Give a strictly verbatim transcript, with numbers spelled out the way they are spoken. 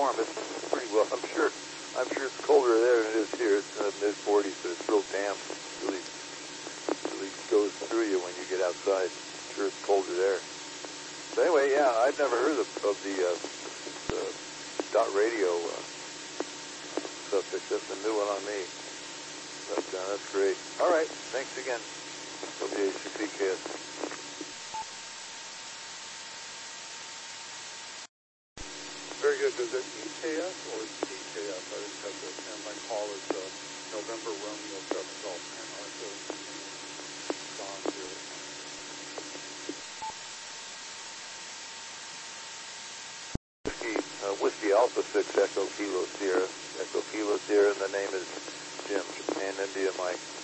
warm. It's pretty well. I'm sure. I'm sure it's colder there than it is here. It's in the mid forties, but it's real damp. It really, really goes through you when you get outside. I'm sure it's colder there. But anyway, yeah, I've never heard of, of the, uh, the dot radio uh, subject. That's a new one on me. But uh, that's great. All right. Thanks again. W H C P K S. Very good. Is it E K S or T K S? I didn't catch it. And my call is uh, November Romeo seven Golf and Arthur Don zero. Whiskey, uh, Whiskey Alpha six Echo Kilo Sierra. Echo Kilo Sierra, and the name is Jim. Japan, India, Mike.